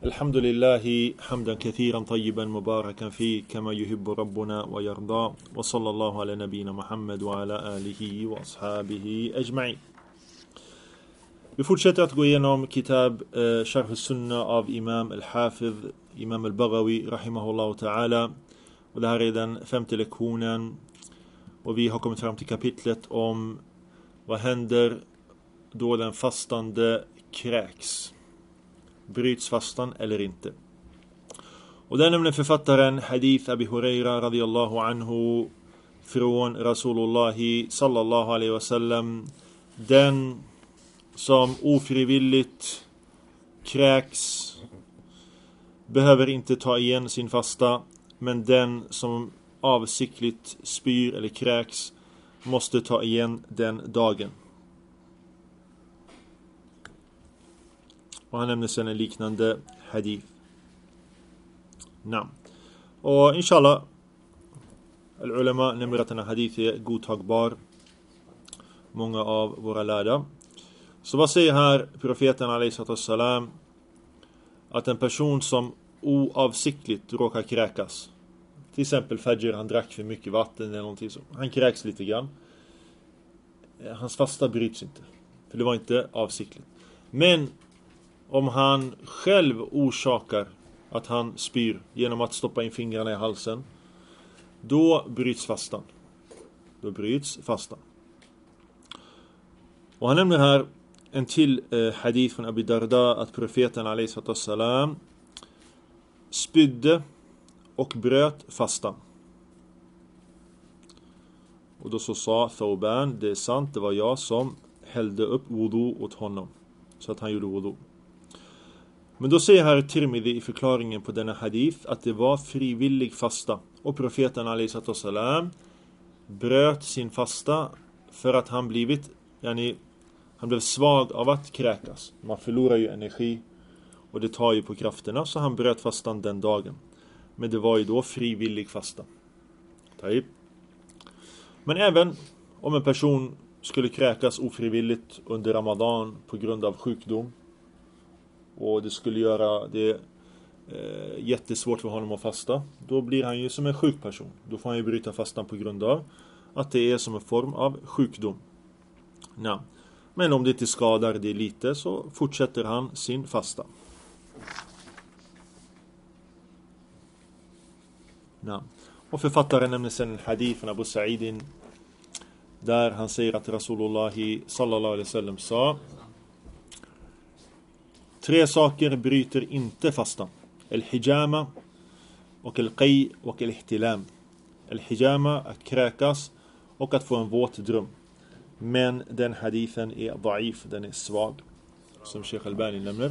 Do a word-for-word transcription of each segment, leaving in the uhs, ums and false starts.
الحمد لله حمدا كثيرا طيبا مباركا فيه كما يحب ربنا ويرضى وصلى الله على نبينا محمد وعلى آله وأصحابه أجمعين. Vi fortsätter att gå igenom kitab eh, Sharh al-Sunna av Imam al-Hafiz, Imam al-Baghawi, rahimahullah ta'ala. Och det här är den femte lektionen. Och vi har kommit fram till kapitlet om vad händer då den fastande kräks. Bryts fastan eller inte. Och där nämner författaren hadith Abi Huraira radiyallahu anhu från Rasulullahi sallallahu alaihi wasallam. Den som ofrivilligt kräks behöver inte ta igen sin fasta, men den som avsiktligt spyr eller kräks måste ta igen den dagen. Och han nämner sen en liknande hadith. Namn. Och inshallah al-ulama nämner att den här hadith är godtagbar. Många av våra lärda. Så vad säger här profeten alaihissalam? Att en person som oavsiktligt råkar kräkas, till exempel Fajr, han drack för mycket vatten eller någonting så, han kräks lite grann, hans fasta bryts inte, för det var inte avsiktligt. Men om han själv orsakar att han spyr genom att stoppa in fingrarna i halsen, då bryts fastan. Då bryts fastan. Och han nämner här en till eh, hadith från Abi Darda att profeten alaihissalam spydde och bröt fastan. Och då så sa Thawban, det är sant, det var jag som hällde upp wudu åt honom, så att han gjorde wudu. Men då säger här Tirmidhi i förklaringen på denna hadith att det var frivillig fasta. Och profeten alaihissalam bröt sin fasta för att han blivit, yani, han blev svag av att kräkas. Man förlorar ju energi och det tar ju på krafterna, så han bröt fastan den dagen. Men det var ju då frivillig fasta. Men även om en person skulle kräkas ofrivilligt under Ramadan på grund av sjukdom, och det skulle göra det eh, jättesvårt för honom att fasta, då blir han ju som en sjuk person. Då får han ju bryta fastan på grund av att det är som en form av sjukdom. Ja. Men om det inte skadar det lite, så fortsätter han sin fasta. Ja. Och författaren nämner sen en hadith från Abu Sa'idin där han säger att Rasulullahi sallallahu alaihi wasallam sa: tre saker bryter inte fastan. El-hijama och el-qay och el-ihtilam. El-hijama, att kräkas, och att få en våt dröm. Men den hadithen är da'if, den är svag, som Sheikh Albani nämner.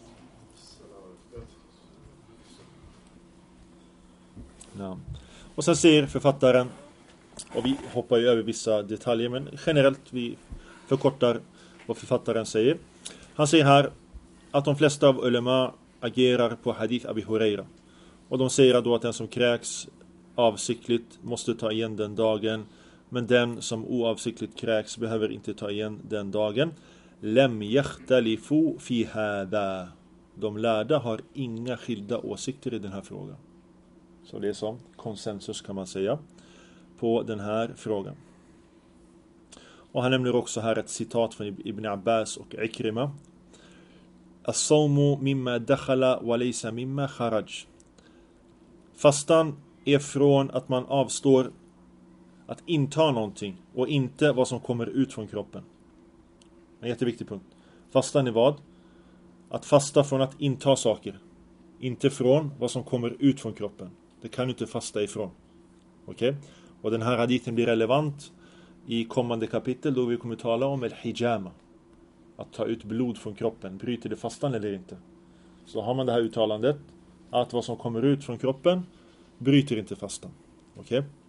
Ja. Och sen säger författaren, och vi hoppar ju över vissa detaljer, men generellt vi förkortar vad författaren säger. Han säger här att de flesta av ulema agerar på hadith Abi Huraira. Och de säger då att den som kräks avsiktligt måste ta igen den dagen, men den som oavsiktligt kräks behöver inte ta igen den dagen. Lam yakhtalifu fi hadha. De lärda har inga skilda åsikter i den här frågan. Så det är som konsensus, kan man säga, på den här frågan. Och han nämner också här ett citat från Ibn Abbas och Ikrima. As-sawmu mimma dakhala wa laysa mimma kharaj. Fastan är från att man avstår att inta någonting och inte vad som kommer ut från kroppen. En jätteviktig punkt. Fastan är vad? Att fasta från att inta saker, inte från vad som kommer ut från kroppen. Det kan du inte fasta ifrån. Okej? Okay? Och den här hadithen blir relevant i kommande kapitel, då vi kommer tala om el-hijama. Att ta ut blod från kroppen. Bryter det fastan eller inte? Så har man det här uttalandet att vad som kommer ut från kroppen bryter inte fastan. Okej? Okay?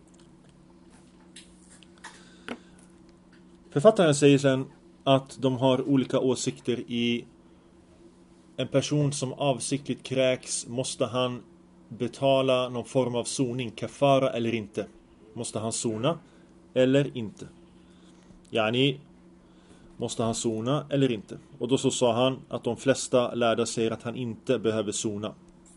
Författaren säger sen att de har olika åsikter i en person som avsiktligt kräks. Måste han betala någon form av soning, kafara eller inte? Måste han sona eller inte? Yani, måste han sona eller inte? Och då så sa han att de flesta lärda säger att han inte behöver sona.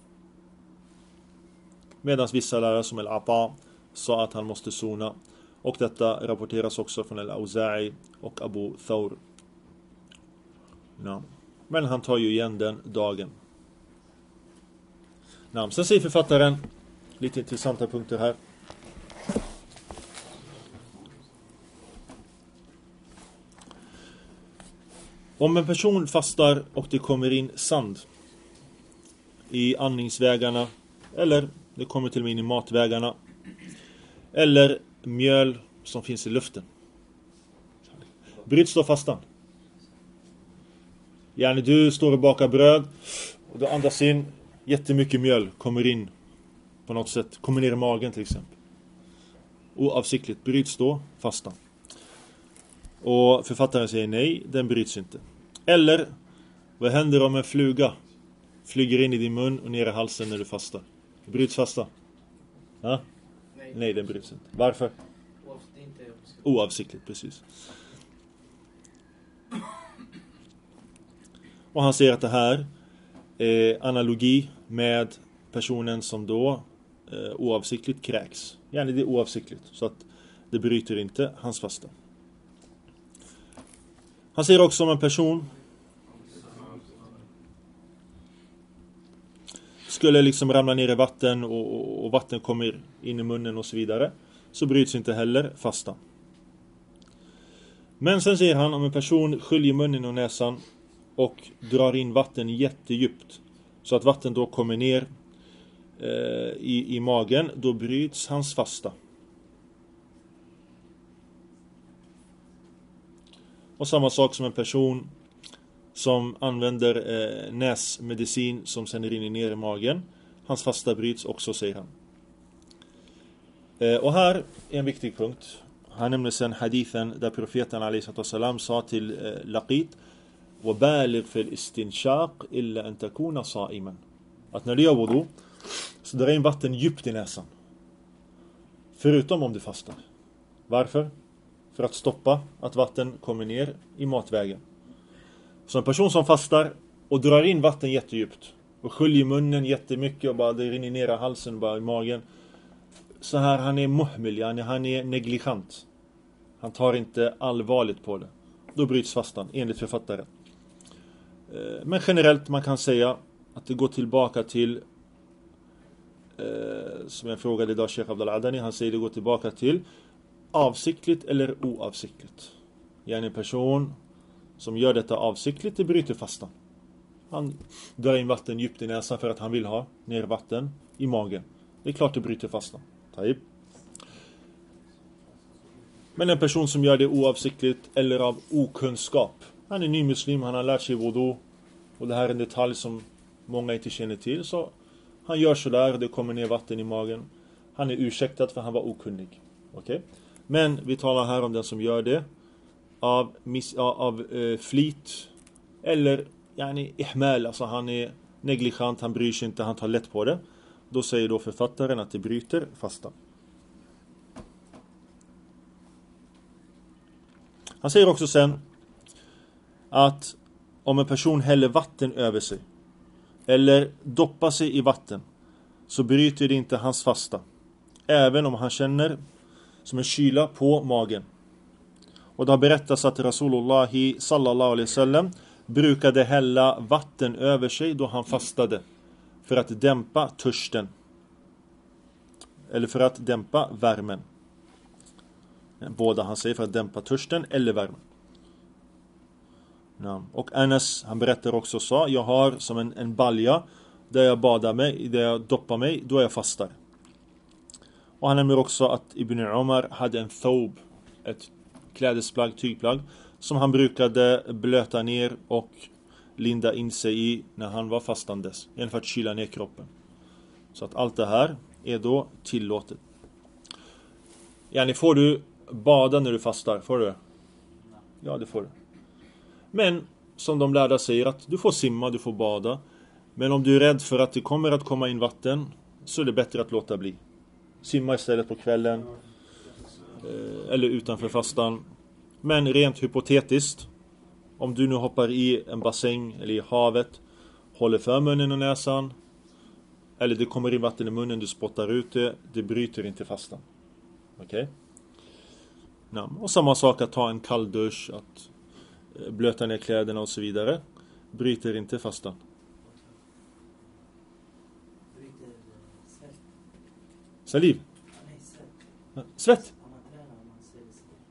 Medan vissa lärare som Al-Ata sa att han måste sona. Och detta rapporteras också från Al-Auza'i och Abu Thawr. Ja. Men han tar ju igen den dagen. Ja. Sen säger författaren lite intressanta punkter här. Om en person fastar och det kommer in sand i andningsvägarna, eller det kommer till och med in i matvägarna, eller mjöl som finns i luften, bryts då fastan? Yani du står och bakar bröd och du andas in, jättemycket mjöl kommer in på något sätt, kommer ner i magen till exempel. Oavsiktligt bryts då fastan. Och författaren säger nej, den bryts inte. Eller, vad händer om en fluga flyger in i din mun och ner i halsen när du fastar? Bryts fasta? Ja? Nej. Nej, den bryts inte. Varför? Oavsiktligt. Oavsiktligt, precis. Och han säger att det här är analogi med personen som då eh, oavsiktligt kräks. Yani det är oavsiktligt, så att det bryter inte hans fasta. Han säger också om en person skulle liksom ramla ner i vatten och, och, och vatten kommer in i munnen och så vidare, så bryts inte heller fastan. Men sen säger han om en person sköljer munnen och näsan och drar in vatten jättedjupt så att vatten då kommer ner eh, i, i magen, då bryts hans fasta. Och samma sak som en person som använder eh, näsmedicin som sen rinner ner i magen. Hans fasta bryts också, säger han. Eh, och här är en viktig punkt. Han nämner sen hadithen där profeten alaihissalam sa till eh, Laqit: وَبَالِغْ فِي الْإِسْتِنْشَاقِ إِلَّا أَنْ تَكُونَ صَائِمًا. Att när du gör wudu, så drar in vatten djupt i näsan. Förutom om du fastar. Varför? För att stoppa att vatten kommer ner i matvägen. Så en person som fastar och drar in vatten jättedjupt och sköljer munnen jättemycket och bara det rinner ner i halsen, bara i magen. Så här, han är muhmil, han är, han är negligent. Han tar inte allvarligt på det. Då bryts fastan, enligt författaren. Men generellt man kan säga att det går tillbaka till, eh, som jag frågade idag Sheikh Abdul Adani, han säger det går tillbaka till avsiktligt eller oavsiktligt. Yani en person som gör detta avsiktligt, det bryter fastan. Han drar in vatten djupt i näsan för att han vill ha ner vatten i magen. Det är klart det bryter fastan. Taib. Men en person som gör det oavsiktligt eller av okunskap. Han är ny muslim, han har lärt sig wudu. Och det här är en detalj som många inte känner till. Så han gör så där, det kommer ner vatten i magen. Han är ursäktad för han var okunnig. Okej? Okay? Men vi talar här om den som gör det av, miss, av eh, flit eller yani, ihmal, alltså han är negligent, han bryr sig inte, han tar lätt på det. Då säger då författaren att det bryter fastan. Han säger också sen att om en person häller vatten över sig eller doppar sig i vatten, så bryter det inte hans fasta. Även om han känner som en kyla på magen. Och det har berättats att Rasulullah sallallahu alaihi wasallam brukade hälla vatten över sig då han fastade för att dämpa törsten. Eller för att dämpa värmen. Båda han säger för att dämpa törsten eller värmen. Ja. Och Anas, han berättar också så: jag har som en, en balja där jag badar mig, där jag doppar mig, då jag fastar. Och han nämner också att Ibn Umar hade en thob, ett klädesplagg, tygplagg, som han brukade blöta ner och linda in sig i när han var fastandes, för att kyla ner kroppen. Så att allt det här är då tillåtet. Yani, får du bada när du fastar? Får du? Ja, det får du. Men som de lärda säger, att du får simma, du får bada. Men om du är rädd för att det kommer att komma in vatten, så är det bättre att låta bli. Simma istället på kvällen. Eh, eller utanför fastan. Men rent hypotetiskt, om du nu hoppar i en bassäng eller i havet, håller för munnen och näsan, eller det kommer in vatten i munnen, du spottar ut det, det bryter inte fastan. Okej? Okay? Ja, och samma sak att ta en kall dusch, att blöta ner kläderna och så vidare, bryter inte fastan. Bryter svett. Saliv? Nej, svett. Svett? Om man tränar, om man ser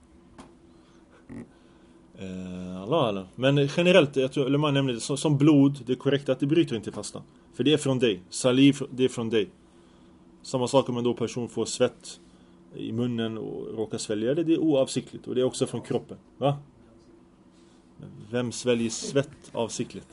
det. Eh, Allah, Allah. Men generellt, jag tror, eller man nämner det som, som blod, det är korrekt att det bryter inte fastan. För det är från dig. Saliv, det är från dig. Samma sak om en då person får svett i munnen och råkar svälja det, det är oavsiktligt. Och det är också från kroppen. Va? Men vem sväljer svett avsiktligt?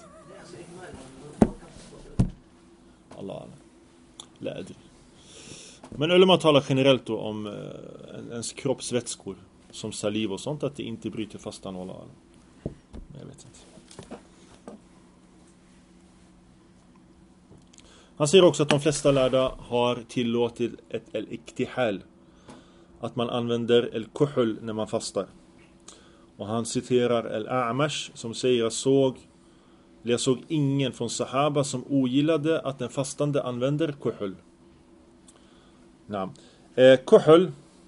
Allah, Allah. Läder. Men eller man talar generellt då om eh, ens kroppsvätskor som saliv och sånt, att det inte bryter fastan. Allah, Allah. Jag vet inte. Han säger också att de flesta lärda har tillåtit ett el-iktihal, att man använder el-kuhul när man fastar. Och han citerar el-A'mash som säger: jag såg, jag såg ingen från sahaba som ogillade att den fastande använder kuhul. Nej. Eh, kuhul,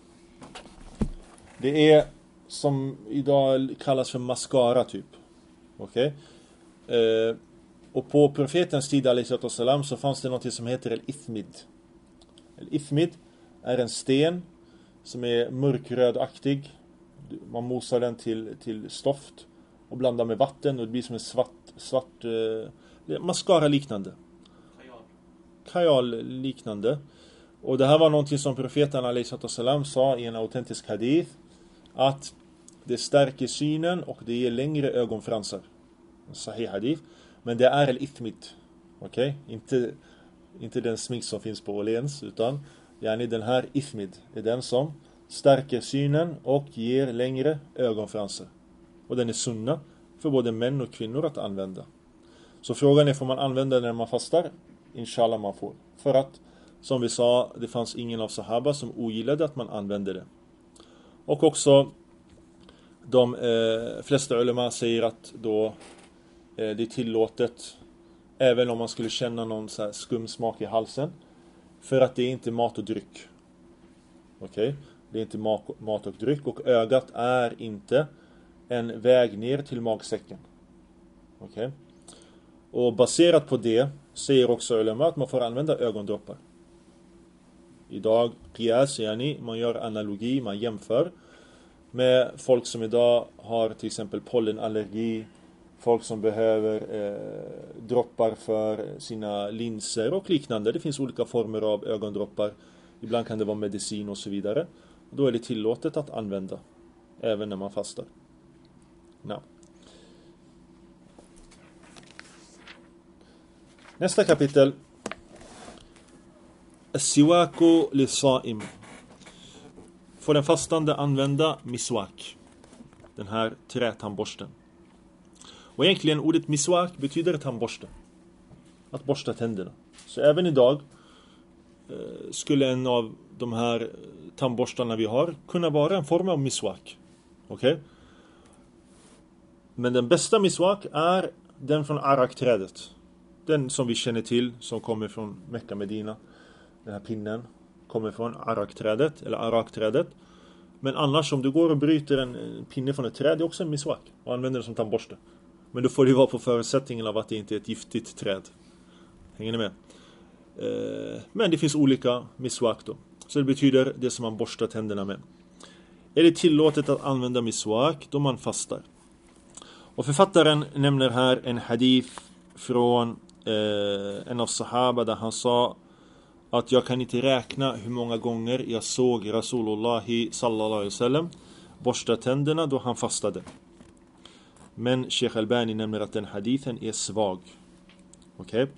det är som idag kallas för mascara typ. Okej? Okay? Eh, och på profetens tid alaihissalam så fanns det något som heter el-ithmid. El-ithmid är en sten som är mörkrödaktig. Man mosar den till, till stoft och blandar med vatten och det blir som en svart, svart eh, mascara liknande. Kajal liknande. Och det här var någonting som profeten alaihissalam sa i en autentisk hadith, att det stärker synen och det ger längre ögonfransar. En sahih hadith. Men det är el-ithmid. Okej? Okay? Inte, inte den smink som finns på Åhléns, utan yani den här ithmid är den som stärker synen och ger längre ögonfransar. Och den är sunna för både män och kvinnor att använda. Så frågan är, får man använda den när man fastar? Inshallah man får. För att, som vi sa, det fanns ingen av sahaba som ogillade att man använde det. Och också de eh, flesta ulema säger att då eh, det är tillåtet även om man skulle känna någon så här skumsmak i halsen, för att det är inte mat och dryck. Okej? Okay? Det är inte mat och dryck, och ögat är inte en väg ner till magsäcken. Okej? Okay? Och baserat på det säger också ulema att man får använda ögondroppar. Idag, qiyas, yani, man gör analogi, man jämför med folk som idag har till exempel pollenallergi, folk som behöver eh, droppar för sina linser och liknande. Det finns olika former av ögondroppar. Ibland kan det vara medicin och så vidare. Då är det tillåtet att använda även när man fastar. No. Nästa kapitel. As-siwaku lis-sa'im. Får den fastande använda miswak, den här trätandborsten. Och egentligen ordet miswak betyder tandborste, att borsta tänderna. Så även idag eh, skulle en av de här tandborstarna vi har kunna vara en form av miswak. Okej? Okay? Men den bästa miswak är den från arakträdet. Den som vi känner till, som kommer från Mekka, Medina. Den här pinnen kommer från arakträdet eller arakträdet. Men annars, om du går och bryter en pinne från ett träd, det är också en miswak och använder det som tandborste. Men då får det vara på förutsättningen av att det inte är ett giftigt träd. Hänger ni med? Eh, men det finns olika miswak då. Så det betyder det som man borstar tänderna med. Är det tillåtet att använda miswak då man fastar? Och författaren nämner här en hadith från eh, en av sahaba där han sa att jag kan inte räkna hur många gånger jag såg Rasulullah sallallahu alaihi wasallam borsta tänderna då han fastade. Men Sheikh Albani nämner att den hadithen är svag. Okej? Okay?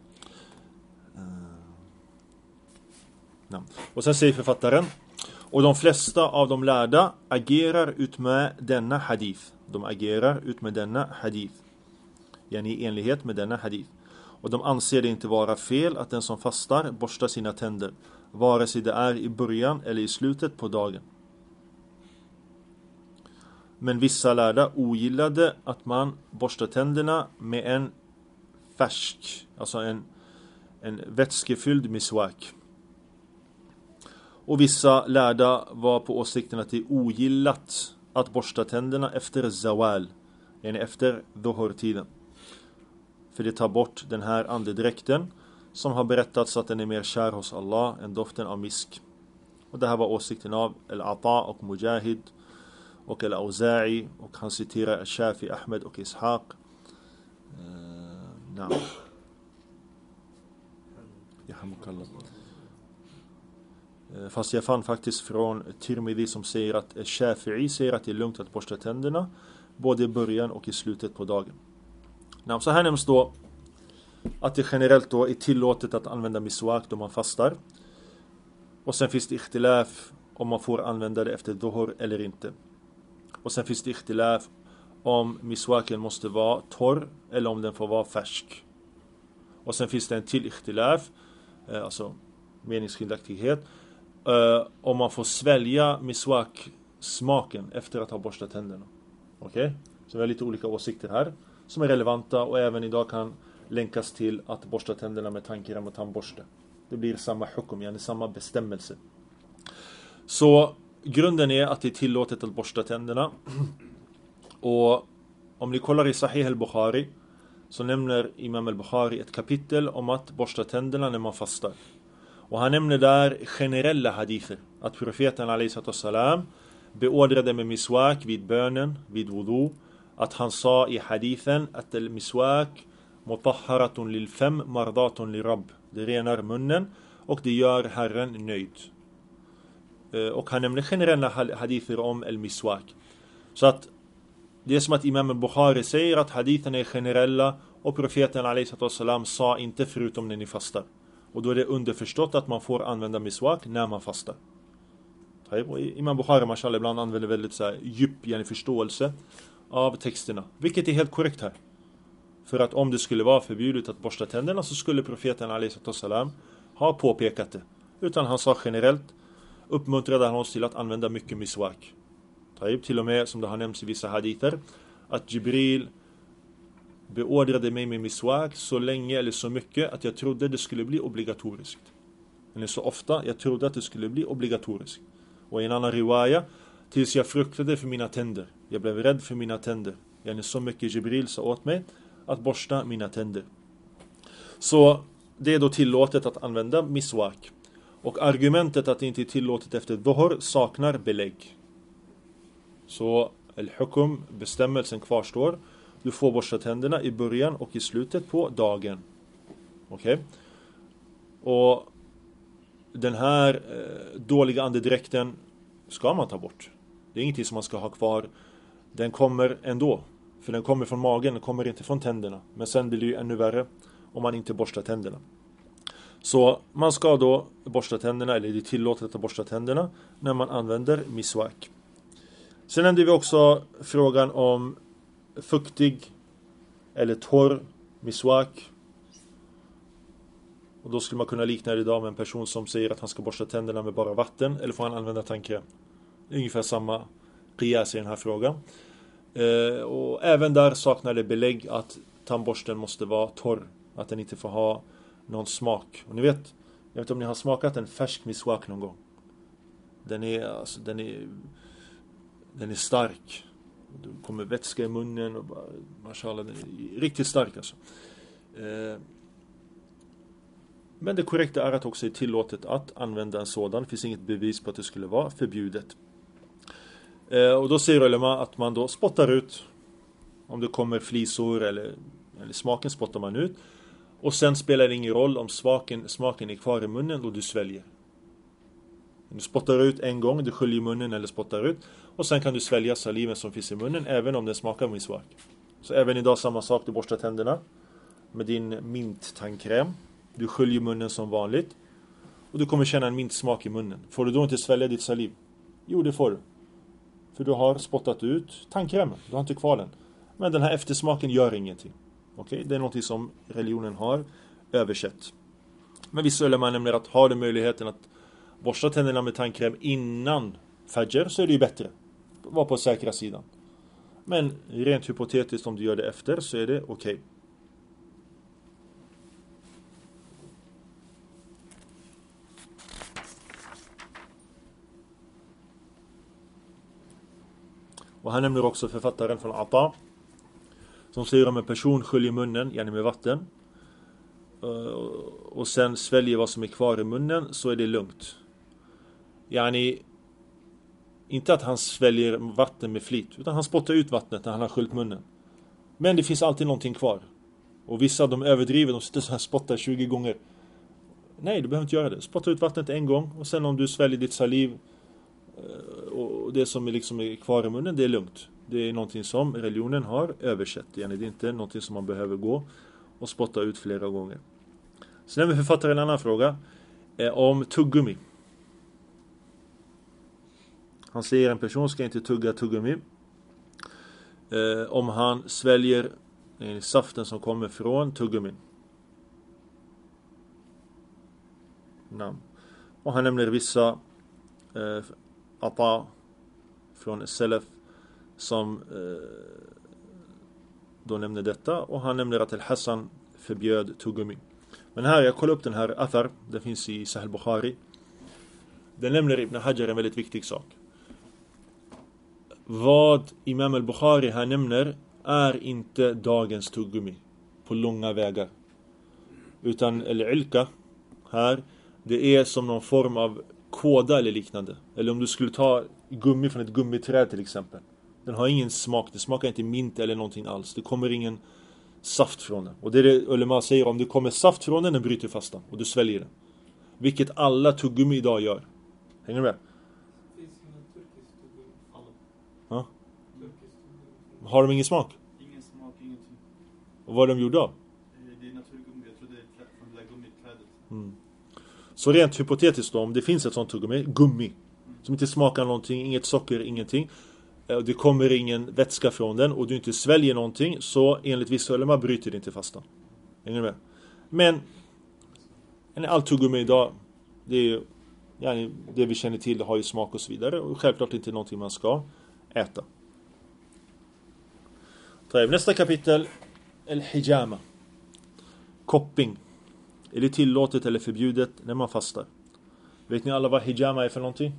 Uh, och sen säger författaren, och de flesta av de lärda agerar ut med denna hadith. De agerar ut med denna hadith. Yani i enlighet med denna hadith. Och de anser det inte vara fel att den som fastar borstar sina tänder, vare sig det är i början eller i slutet på dagen. Men vissa lärda ogillade att man borstar tänderna med en färsk, alltså en, en vätskefylld miswak. Och vissa lärda var på åsikten att det är ogillat att borsta tänderna efter zawal, yani efter dhuhr-tiden. För det tar bort den här andedräkten som har berättats att den är mer kär hos Allah än doften av misk. Och det här var åsikten av Al-Ata och Mujahid och Al-Auza'i, och han citerar Al-Shafi, Ahmed och Ishaq. Uh, nah. Fast jag fann faktiskt från Tirmidhi som säger att Shafi'i säger att det är lugnt att borsta tänderna både i början och i slutet på dagen. Nah, så här nämns då att det generellt då är tillåtet att använda miswak då man fastar. Och sen finns det ikhtilaf om man får använda det efter dhuhr eller inte. Och sen finns det ikhtilaf om miswaken måste vara torr eller om den får vara färsk. Och sen finns det en till ikhtilaf, alltså meningsskiljaktighet, om man får svälja miswak smaken efter att ha borstat tänderna. Okej? Okay? Så vi har lite olika åsikter här som är relevanta och även idag kan länkas till att borsta tänderna med tandkräm och tandborste. Det blir samma hukum, yani samma bestämmelse. Så grunden är att det är tillåtet att borsta tänderna. Och om ni kollar i Sahih al-Bukhari så nämner Imam al-Bukhari ett kapitel om att borsta tänderna när man fastar. Och han nämner där generella hadither. Att profeten alayhi salam beordrade med miswak vid bönen, vid wudu. Att han sa i hadithen att al-miswak mutahharatun lil fem mardatun li rabb. Det renar munnen och det gör Herren nöjd. Och han nämner generella hadither om al-miswak. Så att det är som att Imam al-Bukhari säger att haditherna är generella och profeten alayhi salam sa inte förutom när ni fastar. Och då är det underförstått att man får använda miswak när man fastar. Och Imam Bukhari mashallah ibland använder väldigt så här djup yani förståelse av texterna. Vilket är helt korrekt här. För att om det skulle vara förbjudet att borsta tänderna så skulle profeten alayhi salam ha påpekat det. Utan han sa generellt, uppmuntrade han oss till att använda mycket miswak. Till och med som det har nämnts i vissa hadither att Jibril beordrade mig med miswak så länge eller så mycket att jag trodde det skulle bli obligatoriskt. Eller så ofta jag trodde att det skulle bli obligatoriskt. Och i en annan riwaya, tills jag fruktade för mina tänder. Jag blev rädd för mina tänder. Jag är så mycket Jibril sa åt mig att borsta mina tänder. Så det är då tillåtet att använda miswak. Och argumentet att det inte är tillåtet efter dhuhr saknar belägg. Så al-hukum, bestämmelsen kvarstår. Du får borsta tänderna i början och i slutet på dagen. Okej? Okay? Och den här eh, dåliga andedräkten ska man ta bort. Det är ingenting som man ska ha kvar. Den kommer ändå. För den kommer från magen, den kommer inte från tänderna. Men sen blir det ju ännu värre om man inte borstar tänderna. Så man ska då borsta tänderna, eller det är tillåtet att borsta tänderna när man använder miswak. Sen nämnde vi också frågan om fuktig eller torr miswak. Och då skulle man kunna likna det idag med en person som säger att han ska borsta tänderna med bara vatten, eller får han använda tandkräm. Ungefär samma qiyas i den här frågan. Eh, och även där saknar det belägg att tandborsten måste vara torr, att den inte får ha någon smak. Och ni vet, jag vet inte om ni har smakat en färsk miswak någon gång. Den är alltså, den är den är stark. Det kommer vätska i munnen och bara, mashallah, den är riktigt stark alltså. Eh, men det korrekta är att också är tillåtet att använda en sådan. Det finns inget bevis på att det skulle vara förbjudet. Eh, och då säger ulema att man då spottar ut om det kommer flisor eller, eller smaken spottar man ut. Och sen spelar det ingen roll om smaken, smaken är kvar i munnen och du sväljer. Du spottar ut en gång, du sköljer munnen eller spottar ut. Och sen kan du svälja saliven som finns i munnen även om den smakar miswak. Så även idag samma sak, du borstar tänderna med din minttandkräm. Du sköljer munnen som vanligt. Och du kommer känna en mintsmak i munnen. Får du då inte svälja ditt saliv? Jo, det får du. För du har spottat ut tandkrämen. Du har inte kvar den. Men den här eftersmaken gör ingenting. Okej? Det är något som religionen har översett. Men vissa ulema nämner att har du möjligheten att borsta tänderna med tandkräm innan fajr så är det ju bättre. Var på säkra sidan. Men rent hypotetiskt om du gör det efter så är det okej. Okay. Och han nämner också författaren från Ata som säger om en person sköljer munnen, gärna med vatten, och sen sväljer vad som är kvar i munnen, så är det lugnt. Yani, inte att han sväljer vatten med flit, utan han spottar ut vattnet när han har sköljt munnen. Men det finns alltid någonting kvar. Och vissa, de överdriver, de sitter så här spottar tjugo gånger. Nej, du behöver inte göra det. Spotta ut vattnet en gång, och sen om du sväljer ditt saliv och det som är liksom är kvar i munnen, det är lugnt. Det är någonting som religionen har översett. Det är inte någonting som man behöver gå och spotta ut flera gånger. Sen har vi författaren en annan fråga eh, om tuggummi. Han säger en person ska inte tugga tuggummi eh, om han sväljer eh, saften som kommer från tuggummin. Namn. Och han nämner vissa eh, Ata från Salaf som eh, då nämner detta, och han nämner att Al-Hassan förbjöd tuggummi. Men här, jag kollar upp den här Athar, det finns i Sahih Bukhari. Den nämner Ibn Hajar en väldigt viktig sak. Vad Imam al-Bukhari här nämner är inte dagens tuggummi på långa vägar, utan al-ilka här, det är som någon form av kåda eller liknande. Eller om du skulle ta gummi från ett gummiträd till exempel. Den har ingen smak, det smakar inte mint eller någonting alls. Det kommer ingen saft från den. Och det är det ulema säger, om det kommer saft från den, den bryter fastan och du sväljer den. Vilket alla tuggummi idag gör. Hänger du med? Det finns en turkisk tuggummi. Ja. Turkisk tuggummi. Har de ingen smak? Ingen smak, ingenting. Och vad är de gjorda av? Det är naturgummi, jag tror det är från det där gummiträdet. Mm. Så rent hypotetiskt då, om det finns ett sånt tuggummi, gummi, mm. som inte smakar någonting, inget socker, ingenting, och det kommer ingen vätska från den och du inte sväljer någonting, så enligt vissa ulema bryter det inte fastan. Hänger du med? Men allt tuggummi idag, det är ja, det vi känner till, det har ju smak och så vidare, och självklart inte någonting man ska äta. Nästa kapitel, al-hijama, kopping. Är det tillåtet eller förbjudet när man fastar? Vet ni alla vad hijama är för någonting?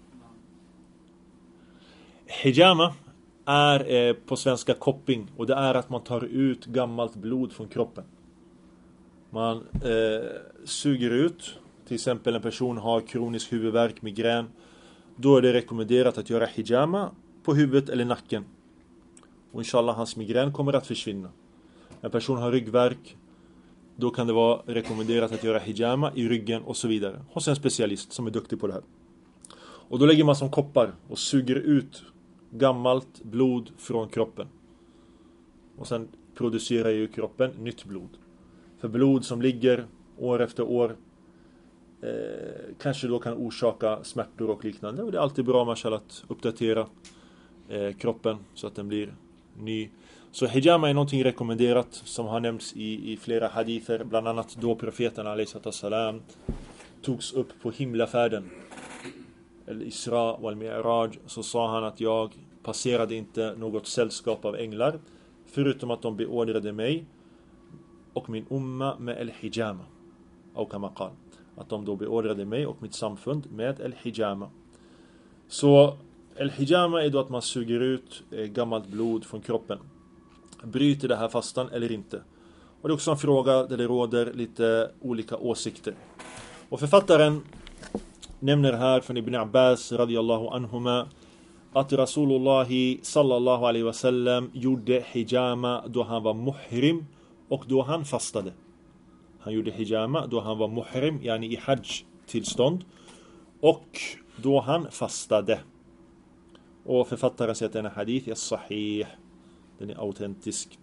Hijama är eh, på svenska kopping, och det är att man tar ut gammalt blod från kroppen. Man eh, suger ut, till exempel en person har kronisk huvudvärk, migrän, då är det rekommenderat att göra hijama på huvudet eller nacken. Och inshallah hans migrän kommer att försvinna. En person har ryggvärk, då kan det vara rekommenderat att göra hijama i ryggen och så vidare. Hos en specialist som är duktig på det här. Och då lägger man som koppar och suger ut gammalt blod från kroppen. Och sen producerar ju kroppen nytt blod. För blod som ligger år efter år eh, kanske då kan orsaka smärtor och liknande. Och det är alltid bra mashallah att uppdatera eh, kroppen så att den blir ny. Så hijama är någonting rekommenderat som har nämnts i, i flera hadither. Bland annat då profeten alaihissalam togs upp på himlafärden, al-Isra wal-Mi'raj, så sa han att jag passerade inte något sällskap av änglar förutom att de beordrade mig och min umma med al-hijama. Och kama qal, att de då beordrade mig och mitt samfund med al-hijama. Så al-hijama är då att man suger ut gammalt blod från kroppen. Bryter det här fastan eller inte? Och det är också en fråga där det råder lite olika åsikter. Och författaren nämner här från Ibn Abbas radiyallahu anhuma att Rasulullah sallallahu alaihi wasallam gjorde hijama då han var muhrim och då han fastade. Han gjorde hijama då han var muhrim, yani i hajj tillstånd, och då han fastade. Och författaren säger att denna hadith är sahih. Den är autentisk.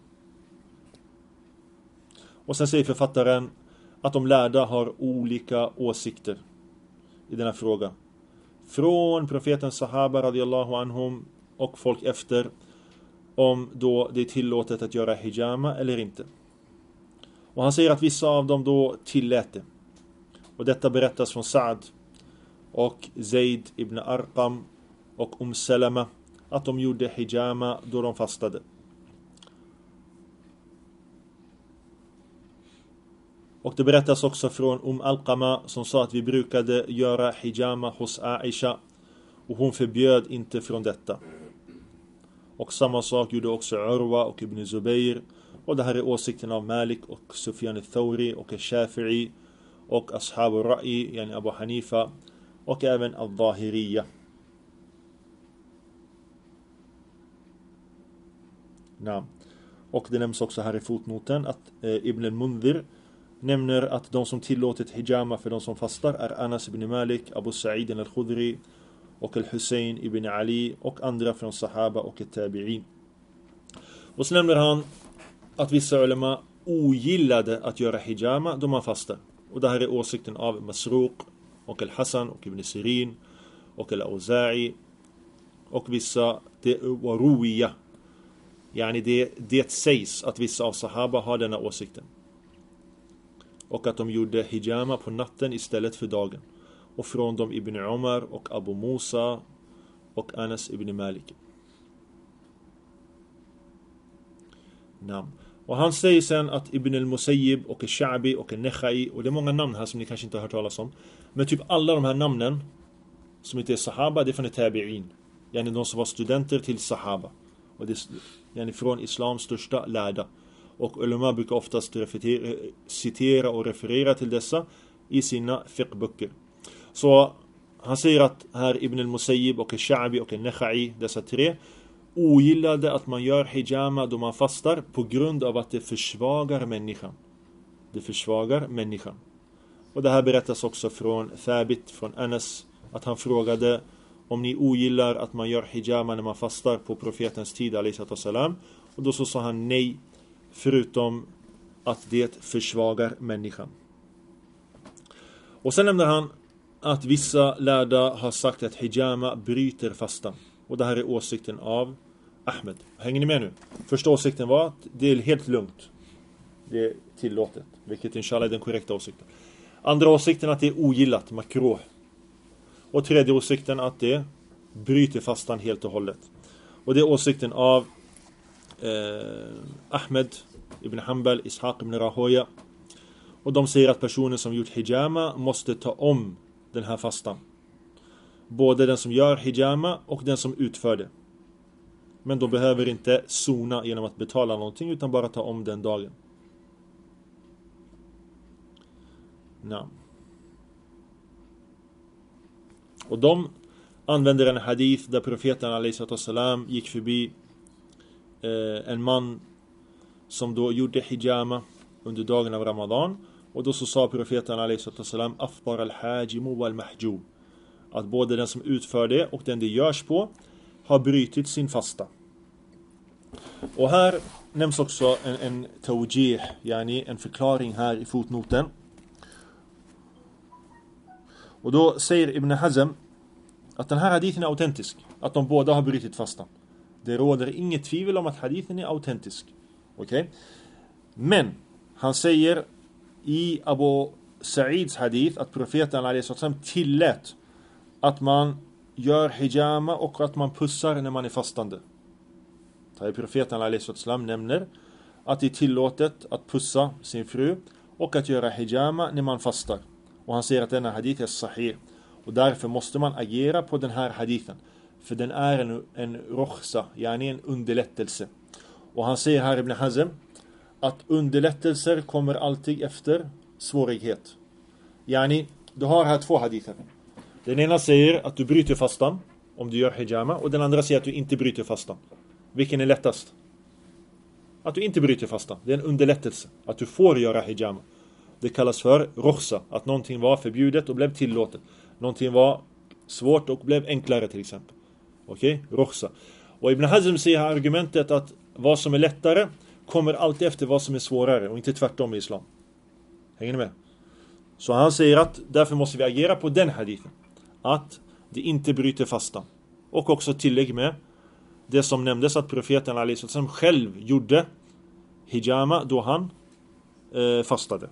Och sen säger författaren att de lärda har olika åsikter i denna fråga. Från profeten sahaba radiyallahu anhum och folk efter, om då det är tillåtet att göra hijama eller inte. Och han säger att vissa av dem då tillät det. Och detta berättas från Sa'd och Zayd ibn Arqam och Um Salama att de gjorde hijama då de fastade. Och det berättas också från Umm Alqama som sa att vi brukade göra hijama hos Aisha och hon förbjöd inte från detta. Och samma sak gjorde också Urwa och Ibn Zubayr. Och det här är åsikten av Malik och Sufyan al-Thawri och al-Shafi'i och Ashab al-Ra'i, yani Abu Hanifa, och även al-Zahiriyya. Ja. Och det nämns också här i fotnoten att eh, Ibn al-Mundhir nämner att de som tillåtit hijama för de som fastar är Anas ibn Malik, Abu Sa'id al-Khudri och al-Hussein ibn Ali och andra från Sahaba och al-Tabi'in. Och så nämner han att vissa ulema ogillade att göra hijama då man fastar. Och det här är åsikten av Masruq och al-Hasan och Ibn Sirin och al-Auza'i och vissa det var ruwiya. Yani det, det sägs att vissa av Sahaba har denna åsikten. Och att de gjorde hijama på natten istället för dagen. Och från dem Ibn Umar och Abu Musa och Anas ibn Malik. Namn. Och han säger sen att Ibn al-Musayyib och al-Sha'bi och al-Nakhai, och det är många namn här som ni kanske inte har hört talas om. Men typ alla de här namnen som inte är Sahaba, det är från Tabi'in. Yani de som var studenter till Sahaba. Och det är yani från islams största lärda. Och ulama brukar oftast citera och referera till dessa i sina fiqh-böcker. Så han säger att här Ibn al-Musayyib och al-Sha'bi och al-Nakhai, dessa tre, ogillade att man gör hijama då man fastar på grund av att det försvagar människan. Det försvagar människan. Och det här berättas också från Thabit, från Anas, att han frågade om ni ogillar att man gör hijama när man fastar på profetens tid, alayhi salam. Och då så sa han nej, förutom att det försvagar människan. Och sen nämner han att vissa lärda har sagt att hijama bryter fastan. Och det här är åsikten av Ahmed. Hänger ni med nu? Första åsikten var att det är helt lugnt. Det är tillåtet. Vilket inshallah är den korrekta åsikten. Andra åsikten att det är ogillat, makruh. Och tredje åsikten att det bryter fastan helt och hållet. Och det är åsikten av eh, Ahmed ibn Hanbal, Ishaq ibn Rahoya. Och de säger att personer som gjort hijama måste ta om den här fastan. Både den som gör hijama och den som utför det. Men de behöver inte sona genom att betala någonting utan bara ta om den dagen. Ja. Och de använder en hadith där profeten alayhi salam gick förbi eh, en man som då gjorde hijama under dagen av Ramadan. Och då så sa profeten alayhi salam aftar al-hajimu wal-mahjum, att både den som utför det och den det görs på har brytit sin fasta. Och här nämns också en, en tawjih, yani en förklaring här i fotnoten. Och då säger Ibn Hazm att den här hadithen är autentisk, att de båda har brutit fastan. Det råder inget tvivel om att hadithen är autentisk. Okej? Okay? Men han säger i Abu Sa'ids hadith att profeten alayhi salam tillät att man gör hijama och att man pussar när man är fastande. Profeten alayhi salam nämner att det är tillåtet att pussa sin fru och att göra hijama när man fastar. Och han säger att denna hadith är sahih. Och därför måste man agera på den här hadithen. För den är en, en rohsa, yani en underlättelse. Och han säger här Ibn Hazm att underlättelser kommer alltid efter svårighet. Yani, du har här två hadither. Den ena säger att du bryter fastan om du gör hijama. Och den andra säger att du inte bryter fastan. Vilken är lättast? Att du inte bryter fastan. Det är en underlättelse. Att du får göra hijama. Det kallas för rohsa. Att någonting var förbjudet och blev tillåtet. Någonting var svårt och blev enklare till exempel. Okej? Okay? Rohsa. Och Ibn Hazm säger här argumentet att vad som är lättare kommer alltid efter vad som är svårare. Och inte tvärtom i islam. Hänger ni med? Så han säger att därför måste vi agera på den hadithen. Att det inte bryter fastan. Och också tillägg med det som nämndes att profeten alayhi salam själv gjorde hijama då han eh, fastade.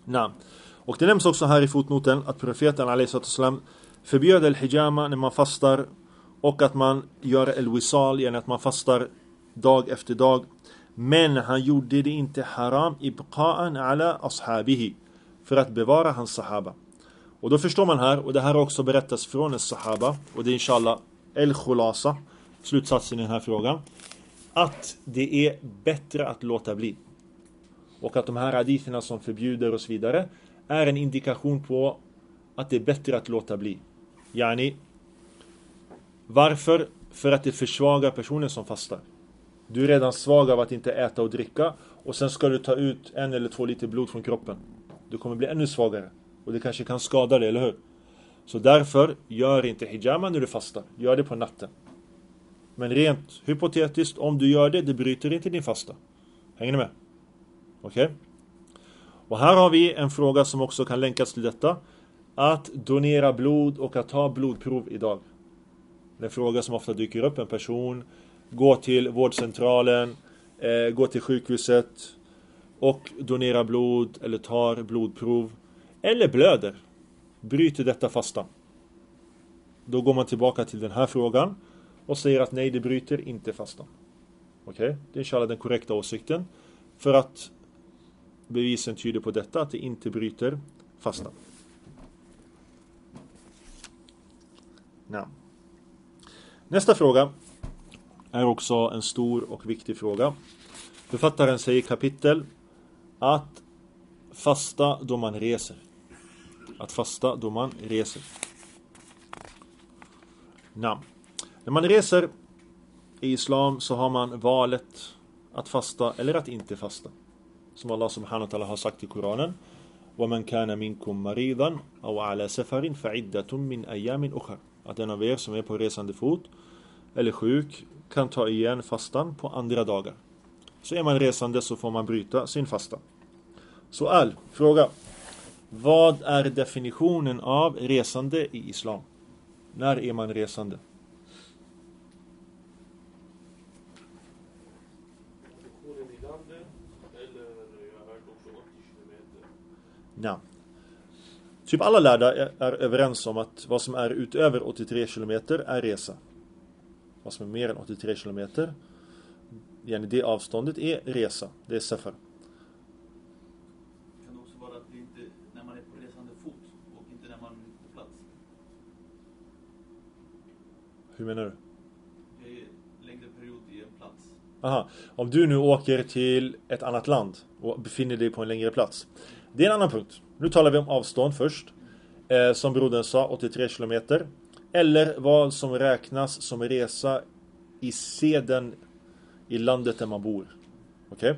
Nej. Och det nämns också här i fotnoten att profeten alaihissalam förbjöd al-hijama när man fastar och att man gör el-wisal, yani att man fastar dag efter dag. Men han gjorde det inte haram ibqa'an ala ashabihi, för att bevara hans sahaba. Och då förstår man här, och det här har också berättats från en sahaba, och det är inshallah el-khulasa, slutsatsen i den här frågan, att det är bättre att låta bli. Och att de här haditherna som förbjuder och så vidare är en indikation på att det är bättre att låta bli. Yani, varför? För att det försvagar personen som fastar. Du är redan svag av att inte äta och dricka, och sen ska du ta ut en eller två liter blod från kroppen. Du kommer bli ännu svagare, och det kanske kan skada dig, eller hur? Så därför, gör inte hijama när du fastar. Gör det på natten. Men rent hypotetiskt, om du gör det, det bryter inte din fasta. Hänger ni med? Okej? Okay? Och här har vi en fråga som också kan länkas till detta. Att donera blod och att ta blodprov idag. Det är en fråga som ofta dyker upp. En person går till vårdcentralen, eh, går till sjukhuset och donerar blod eller tar blodprov. Eller blöder. Bryter detta fasta. Då går man tillbaka till den här frågan och säger att nej, det bryter inte fasta. Okej? Okay? Det är inshallah den korrekta åsikten. För att bevisen tyder på detta, att det inte bryter fasta. Ja. Nästa fråga är också en stor och viktig fråga. Författaren säger i kapitel att fasta då man reser. Att fasta då man reser. Ja. När man reser i islam så har man valet att fasta eller att inte fasta. Som Allah subhanahu wa ta'ala har sagt i Koranen. وَمَنْ كَانَ مِنْكُمْ مَرِيضًا أَوْ عَلَى سَفَرٍ فَعِدَّةٌ مِنْ أَيَّامٍ أُخَرٍ. Att den av er som är på resande fot eller sjuk kan ta igen fastan på andra dagar. Så är man resande så får man bryta sin fasta. Så all, fråga. Vad är definitionen av resande i islam? När är man resande? Ja. Typ alla lärda är, är överens om att vad som är utöver åttiotre kilometer är resa. Vad som är mer än åttiotre kilometer, yani det avståndet, är resa. Det är safar. Kan det också vara att det inte när man är på resande fot och inte när man är på plats? Hur menar du? Det är längre period i en plats. Aha. Om du nu åker till ett annat land och befinner dig på en längre plats. Det är en annan punkt. Nu talar vi om avstånd först. Eh, som brodern sa, åttiotre kilometer. Eller vad som räknas som resa i seden i landet där man bor. Okej?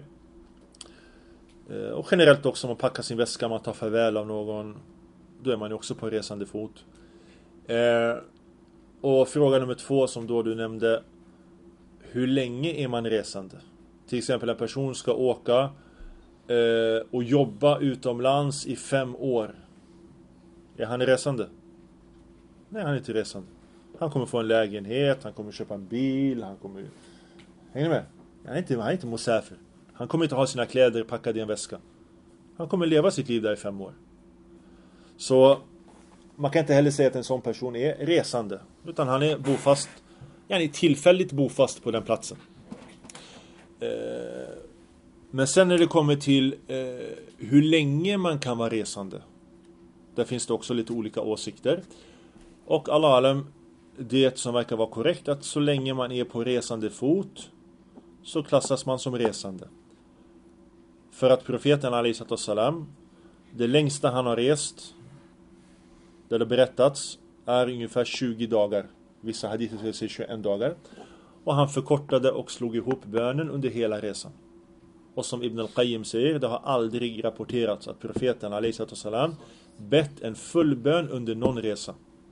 Okay? Eh, och generellt också om man packar sin väska, man tar farväl av någon. Då är man ju också på resande fot. Eh, och fråga nummer två som då du nämnde. Hur länge är man resande? Till exempel en person ska åka och jobba utomlands i fem år. Är han resande? Nej, han är inte resande. Han kommer få en lägenhet, han kommer köpa en bil, han kommer... Hänger ni med? Han är inte, han är inte musafir. Han kommer inte ha sina kläder packade i en väska. Han kommer leva sitt liv där i fem år. Så man kan inte heller säga att en sån person är resande. Utan han är bofast, han är tillfälligt bofast på den platsen. Eh... Men sen när det kommer till eh, hur länge man kan vara resande. Där finns det också lite olika åsikter. Och Allah alam, det som verkar vara korrekt, att så länge man är på resande fot så klassas man som resande. För att profeten alaihissalam, det längsta han har rest, där det berättats, är ungefär tjugo dagar. Vissa hadither säger tjugoett dagar. Och han förkortade och slog ihop bönen under hela resan. Och som Ibn al-Qayyim säger, det har aldrig rapporterats att profeten alaihissalam bett en full bön under någon resa.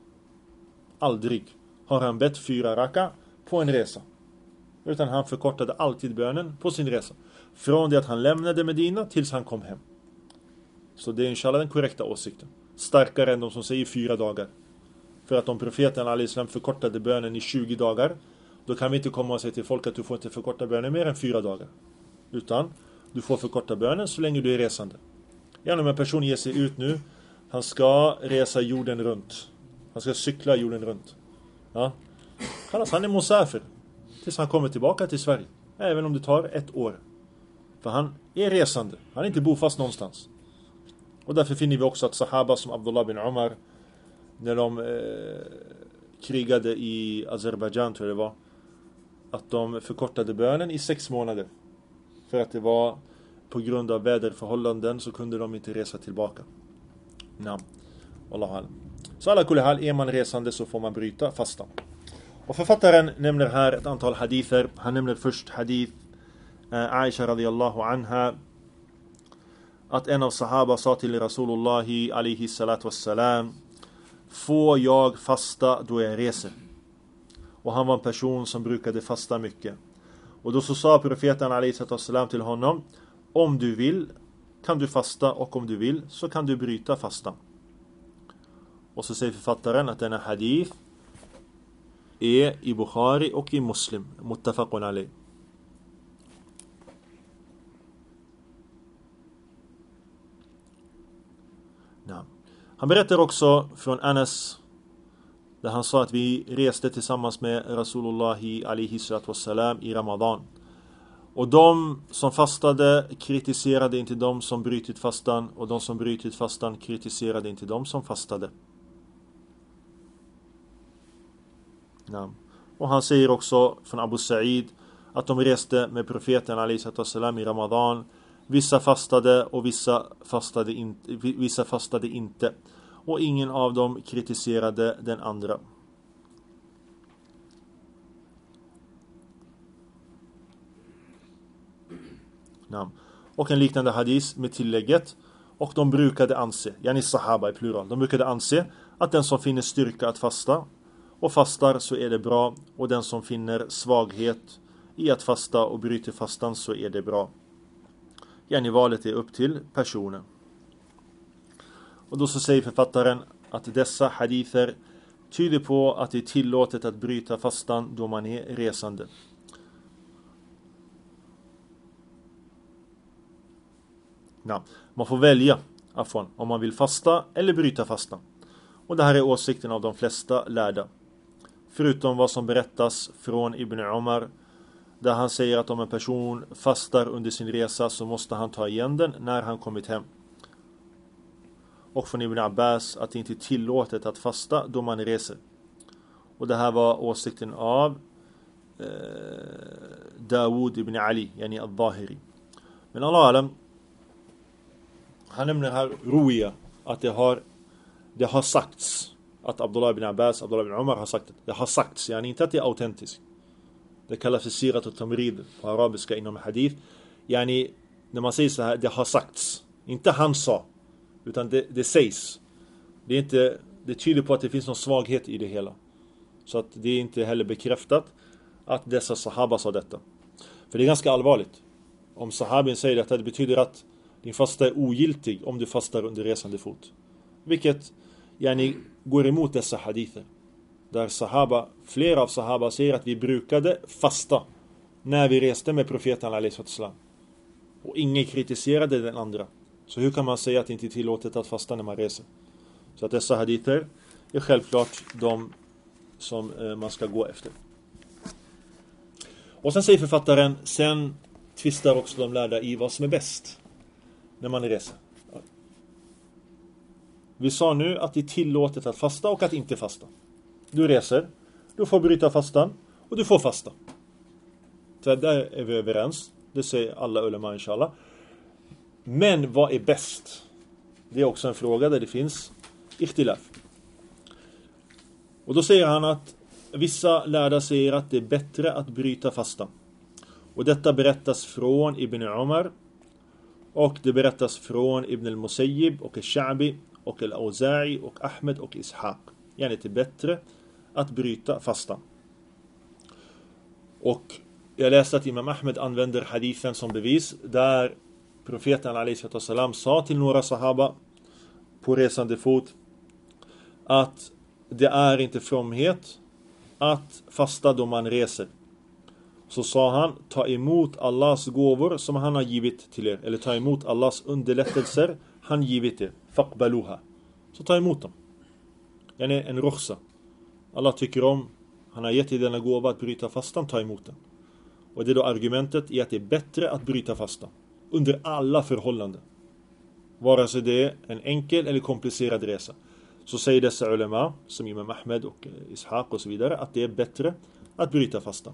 Aldrig har han bett fyra raka på en resa. Utan han förkortade alltid bönen på sin resa. Från det att han lämnade Medina tills han kom hem. Så det är inshallah den korrekta åsikten. Starkare än de som säger fyra dagar. För att om profeten alaihissalam förkortade bönen i tjugo dagar, då kan vi inte komma och säga till folk att du får inte förkorta bönen mer än fyra dagar. Utan du får förkorta bönen så länge du är resande. Gärna om en person ger sig ut nu. Han ska resa jorden runt. Han ska cykla jorden runt. Ja. Han är musafir. Tills han kommer tillbaka till Sverige. Även om det tar ett år. För han är resande. Han är inte bofast någonstans. Och därför finner vi också att sahaba som Abdullah bin Umar, när de eh, krigade i Azerbaijan, tror jag det var, att de förkortade bönen i sex månader. För att det var på grund av väderförhållanden så kunde de inte resa tillbaka. Nej. Wallahu alam. Så alla kulihal, är man resande så får man bryta fastan. Och författaren nämner här ett antal hadither. Han nämner först hadith eh, Aisha radiyallahu anha, att en av sahaba sa till Rasulullahi alaihi salatu wassalam: får jag fasta då jag reser? Och han var en person som brukade fasta mycket. Och då så sa profeten alaihi salatu wassalam till honom: om du vill kan du fasta, och om du vill så kan du bryta fastan. Och så säger författaren att denna hadith är i Bukhari och i Muslim, muttafaqun alayh. Han berättar också från Anas, där han sa att vi reste tillsammans med Rasulullahi alaihi salatu wassalam i Ramadan. Och de som fastade kritiserade inte de som brytit fastan, och de som brytit fastan kritiserade inte de som fastade. Ja. Och han säger också från Abu Sa'id att de reste med profeten alaihi salatu wassalam i Ramadan. Vissa fastade och vissa fastade inte, vissa fastade inte. Och ingen av dem kritiserade den andra. Ja. Och en liknande hadis med tillägget: och de brukade anse, yani sahaba i plural, de brukade anse att den som finner styrka att fasta och fastar så är det bra, och den som finner svaghet i att fasta och bryter fastan så är det bra. Yani valet är upp till personen. Och då så säger författaren att dessa hadither tyder på att det är tillåtet att bryta fastan då man är resande. Ja, man får välja afwan, om man vill fasta eller bryta fastan. Och det här är åsikten av de flesta lärda. Förutom vad som berättas från Ibn Umar, där han säger att om en person fastar under sin resa så måste han ta igen den när han kommit hem. Och från Ibn Abbas att det inte är tillåtet att fasta då man reser. Och det här var åsikten av eh, Dawud ibn Ali, yani al-Zahiri. Men Allah alam, han nämner här ruya, att det har, det har sagts att Abdullah ibn Abbas, Abdullah ibn Umar har sagt det. Det har sagts, yani inte att det är autentiskt. Det kallas för sirat och tamrid på arabiska inom hadith. Yani, när man säger så här, det har sagts. Inte han sa, utan det, det sägs. Det, är inte, det tyder på att det finns någon svaghet i det hela. Så att det är inte heller bekräftat att dessa sahaba sa detta. För det är ganska allvarligt. Om sahabin säger detta, det betyder att din fasta är ogiltig om du fastar under resande fot. Vilket yani, går emot dessa hadither. Där sahaba, flera av sahaba säger att vi brukade fasta när vi reste med profeten alaihi sallam. Och ingen kritiserade den andra. Så hur kan man säga att det inte är tillåtet att fasta när man reser? Så att dessa hadither är självklart de som eh, man ska gå efter. Och sen säger författaren, sen tvistar också de lärda i vad som är bäst när man reser. Vi sa nu att det är tillåtet att fasta och att inte fasta. Du reser, du får bryta fastan och du får fasta. Så där är vi överens. Det säger alla ulema inshallah. Men vad är bäst? Det är också en fråga där det finns ikhtilaf. Och då säger han att vissa lärda säger att det är bättre att bryta fastan. Och detta berättas från Ibn Umar, och det berättas från Ibn al-Musayyib och al-Sha'bi och al-Awza'i och Ahmed och Ishaq. Yani det är bättre att bryta fastan. Och jag läste att Imam Ahmed använder hadithen som bevis, där profeten alaihi sallam sa till några sahaba på resande fot att det är inte fromhet att fasta då man reser. Så sa han, ta emot Allahs gåvor som han har givit till er, eller ta emot Allahs underlättelser han givit er. Faqbaluha. Så ta emot dem. Yani en rukhsa. Allah tycker om, han har gett dig denna gåva att bryta fastan, ta emot den. Och det är då argumentet i att det är bättre att bryta fastan. Under alla förhållanden. Vare sig det är en enkel eller komplicerad resa. Så säger dessa ulema, som Imam Ahmed och Ishaq och så vidare, att det är bättre att bryta fastan.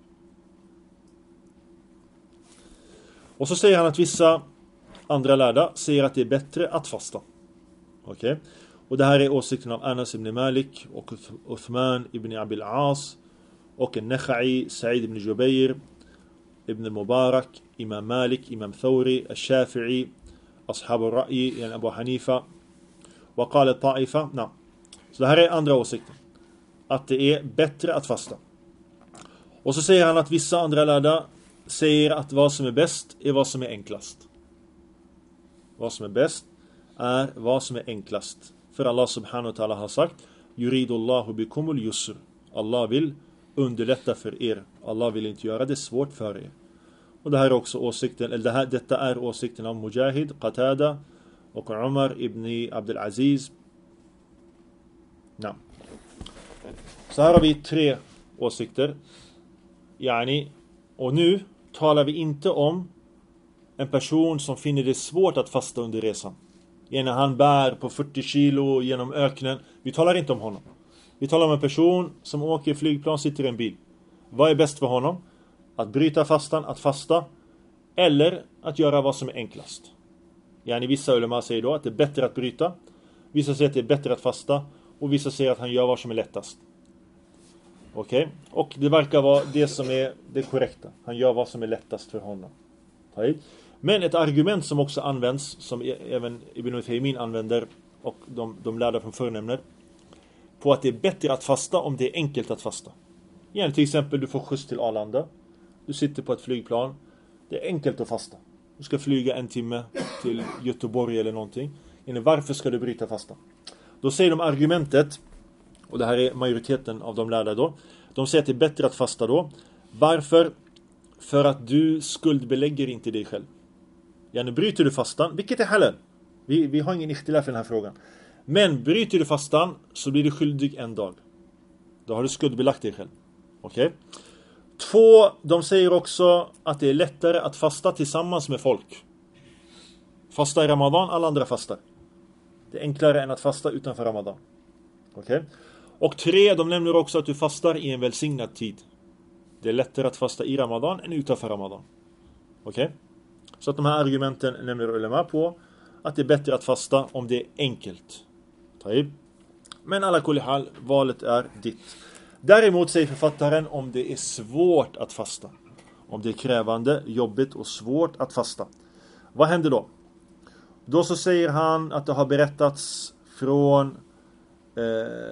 Och så säger han att vissa andra lärda säger att det är bättre att fasta. Okej. Okay. Och det här är åsikten av Anas ibn Malik och Uthman ibn Abil As och Nakhai, Sa'id ibn Jubayr, ibn Mubarak, Imam Malik, Imam Thawri, Al-Shafi'i, Ashab al-Ra'yi, yani Abu Hanifa, och qala ta'ifa. Nej. Så det här är andra åsikten. Att det är bättre att fasta. Och så säger han att vissa andra lärda säger att vad som är bäst är vad som är enklast. Vad som är bäst är vad som är enklast. För Allah subhanahu wa ta'ala har sagt: Yuridullahu bikumul yusr. Allah vill underlätta för er. Allah vill inte göra det svårt för er. Och det här är också åsikten, eller det här, detta är åsikten av Mujahid, Qatada och Umar ibn Abdul Aziz. Ja. Så här har vi tre åsikter. Yani, och nu talar vi inte om en person som finner det svårt att fasta under resan. När han bär på fyrtio kilo genom öknen. Vi talar inte om honom. Vi talar om en person som åker i flygplan, sitter i en bil. Vad är bäst för honom? Att bryta fastan, att fasta, eller att göra vad som är enklast. Yani vissa ulema säger då att det är bättre att bryta. Vissa säger att det är bättre att fasta. Och vissa säger att han gör vad som är lättast. Okej? Okay? Och det verkar vara det som är det korrekta. Han gör vad som är lättast för honom. Men ett argument som också används, som även Ibn Uthaymin använder och de, de lärda från förnämner, på att det är bättre att fasta om det är enkelt att fasta. Igen, till exempel du får skjuts till Arlanda. Du sitter på ett flygplan. Det är enkelt att fasta. Du ska flyga en timme till Göteborg eller någonting. Igen, varför ska du bryta fasta? Då säger de argumentet, och det här är majoriteten av de lärda då. De säger att det är bättre att fasta då. Varför? För att du skuldbelägger inte dig själv. Ja, nu bryter du fastan, vilket är halal. Vi, vi har ingen ikhtilaf i den här frågan. Men bryter du fastan så blir du skyldig en dag. Då har du skuldbelagt dig själv. Okej? Okay? Två, de säger också att det är lättare att fasta tillsammans med folk. Fasta i Ramadan, alla andra fastar. Det är enklare än att fasta utanför Ramadan. Okej? Okay? Och tre, de nämner också att du fastar i en välsignad tid. Det är lättare att fasta i Ramadan än utanför Ramadan. Okej? Okay? Så att de här argumenten nämner ulema på att det är bättre att fasta om det är enkelt. Taib. Men alla kulihal, valet är ditt. Däremot säger författaren om det är svårt att fasta. Om det är krävande, jobbigt och svårt att fasta. Vad händer då? Då så säger han att det har berättats från eh,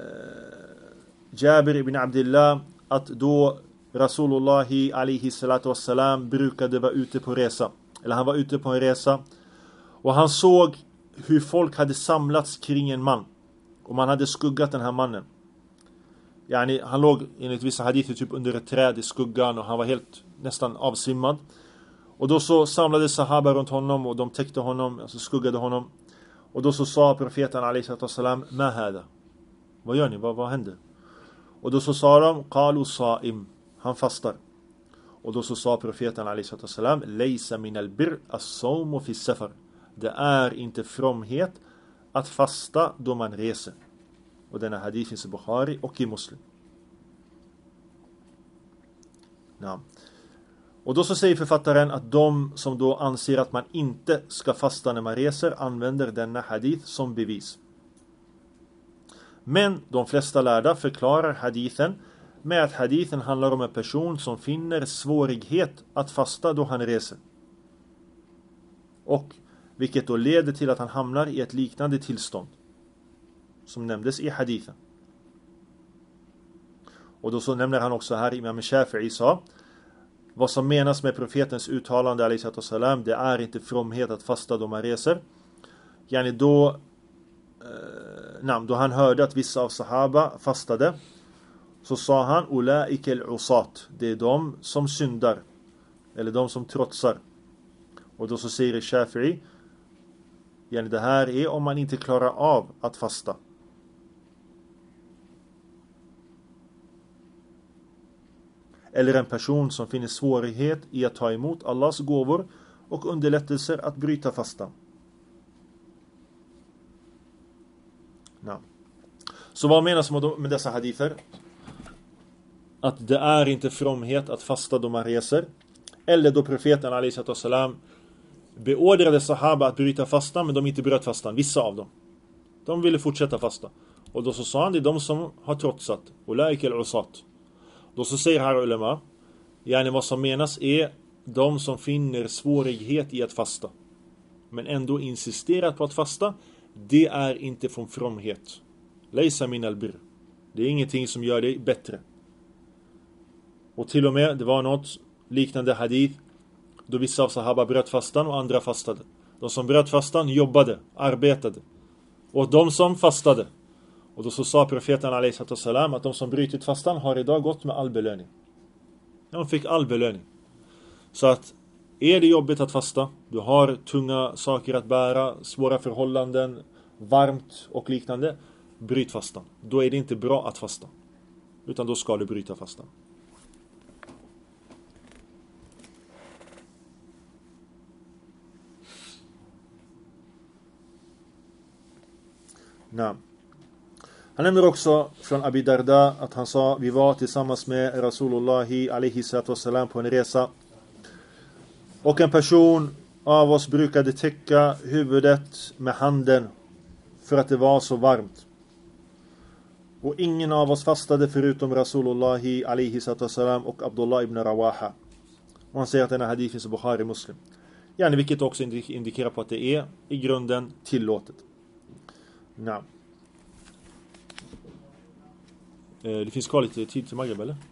Jabir ibn Abdullah att då Rasulullahi alaihi salatu wassalam brukade vara ute på resa. Eller han var ute på en resa. Och han såg hur folk hade samlats kring en man. Och man hade skuggat den här mannen. Yani, han låg enligt vissa hadither typ under ett träd i skuggan. Och han var helt nästan avsvimmad. Och då så samlades sahaba runt honom. Och de täckte honom, alltså skuggade honom. Och då så sa profeten alaihi salatu wassalam: Ma hada? Vad gör ni? Vad, vad händer? Och då så sa de: Qalu sa'im. Han fastar. Och då så sa profeten alaihi salatu wassalam: Laysa min al-birr as-sawmu fi safar. Det är inte fromhet att fasta då man reser. Och denna hadith finns i Bukhari och i Muslim. Ja. Och då så säger författaren att de som då anser att man inte ska fasta när man reser använder denna hadith som bevis. Men de flesta lärda förklarar hadithen med att hadithen handlar om en person som finner svårighet att fasta då han reser. Och vilket då leder till att han hamnar i ett liknande tillstånd som nämndes i hadithen. Och då så nämner han också här, Imam Shafi'i sa: vad som menas med profetens uttalande alaihi salatu wassalam, det är inte fromhet att fasta då man reser. Yani då, eh, namn, då han hörde att vissa av sahaba fastade, så sa han: Ulaika al-usat. Det är de som syndar. Eller de som trotsar. Och då så säger Shafi'i: Yani det här är om man inte klarar av att fasta. Eller en person som finner svårighet i att ta emot Allahs gåvor och underlättelser att bryta fasta. Ja. Så vad menas med dessa hadither? Att det är inte fromhet att fasta då man reser. Eller då profeten alaihi salam beordrade sahaba att bryta fastan, men de inte bröt fastan, vissa av dem. De ville fortsätta fasta. Och då så sa han, det är de som har trotsat. Ulaika al-usat. Då så säger här ulema, yani vad som menas är de som finner svårighet i att fasta, men ändå insisterar på att fasta. Det är inte från fromhet. Laysa min al-birr. Det är ingenting som gör det bättre. Och till och med, det var något liknande hadith då vissa av sahaba bröt fastan och andra fastade. De som bröt fastan jobbade, arbetade. Och de som fastade. Och då så sa profeten alaihi salam att de som brytit fastan har idag gått med all belöning. De fick all belöning. Så att är det jobbigt att fasta, du har tunga saker att bära, svåra förhållanden, varmt och liknande, bryt fastan. Då är det inte bra att fasta. Utan då ska du bryta fastan. Nej. Han nämner också från Abi Darda att han sa, vi var tillsammans med Rasulullahi alaihi salam på en resa. Och en person av oss brukade täcka huvudet med handen för att det var så varmt. Och ingen av oss fastade förutom Rasulullahi alaihi salam och Abdullah ibn Rawaha. Och han säger att den här hadith finns i Bukhari Muslim. Yani vilket också indikerar på att det är i grunden tillåtet. Nej. Det finns kvar lite tid till Maghrib, eller?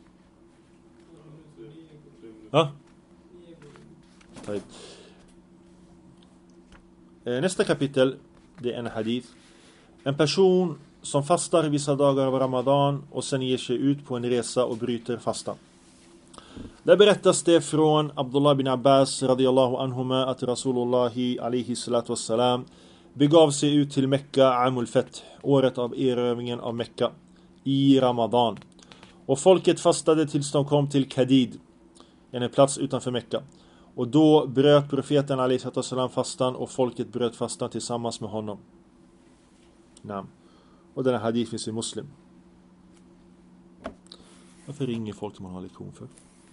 Ja? Nästa kapitel, det är en hadith. En person som fastar vissa dagar av Ramadan och sen ger sig ut på en resa och bryter fastan. Där berättas det från Abdullah bin Abbas radiyallahu anhuma att Rasulullahi alaihi salatu wassalam begav sig ut till Mekka Amul Feth, året av erövringen av Mekka, i Ramadan. Och folket fastade tills de kom till Kadid, en plats utanför Mekka. Och då bröt profeten alaihi salam fastan och folket bröt fastan tillsammans med honom. Nam. Och den här hadith finns i Muslim. Varför ringer folk som man har lektion för?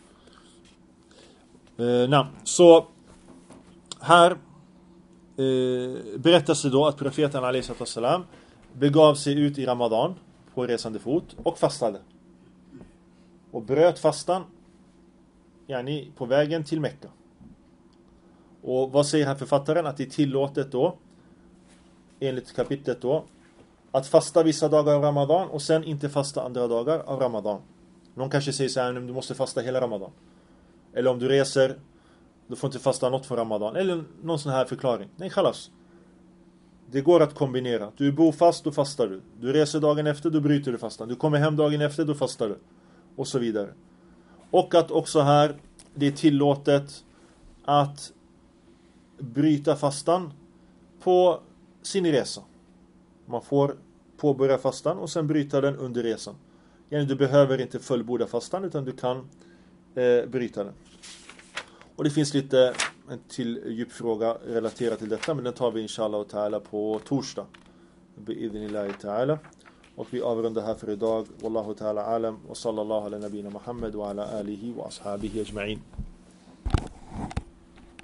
Eh, nam. Så här eh, berättas det då att profeten alaihi salam begav sig ut i Ramadan på resande fot och fastade. Och bröt fastan yani på vägen till Mekka. Och vad säger här författaren? Att det är tillåtet då, enligt kapitlet då, att fasta vissa dagar av Ramadan och sen inte fasta andra dagar av Ramadan. Någon kanske säger så här, du måste fasta hela Ramadan. Eller om du reser, du får inte fasta något från Ramadan. Eller någon sån här förklaring. Nej, khalas. Det går att kombinera. Du är bofast, då fastar du. Du reser dagen efter, då bryter du fastan. Du kommer hem dagen efter, då fastar du. Och så vidare. Och att också här, det är tillåtet att bryta fastan på sin resa. Man får påbörja fastan och sen bryta den under resan. Yani du behöver inte fullborda fastan utan du kan eh, bryta den. Och det finns lite en till djupfråga relaterat till detta, men den tar vi inshallah ta'ala på torsdag. Bi'idhnillahi ta'ala. Och vi avrundar här för idag. Wallahu ta'ala alam. Wa sallallahu ala nabina Muhammad wa ala alihi wa ashabihi ajma'in.